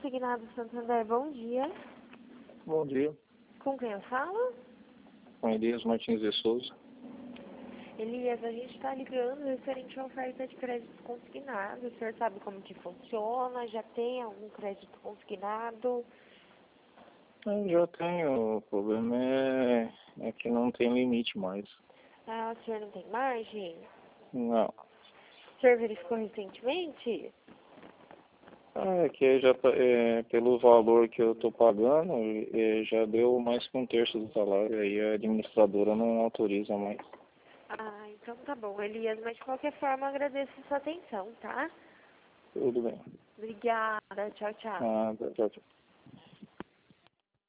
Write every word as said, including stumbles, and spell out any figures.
Consignado Santander, bom dia. Bom dia, Com quem eu falo? com Elias Martins de Souza. Elias, a gente está ligando referente à oferta de crédito consignado. O senhor sabe como que funciona? Já tem algum crédito consignado? Eu já tenho, o problema é, é que não tem limite mais. Ah, o senhor não tem margem? Não. O senhor verificou recentemente? É que já, tá- é, pelo valor que eu estou pagando, é, já deu mais que um terço do salário, aí a administradora não autoriza mais. Ah, então tá bom, Elias. Mas de qualquer forma, eu agradeço a sua atenção, tá? Tudo bem. Obrigada. Tchau, tchau. Ah, tchau, tchau.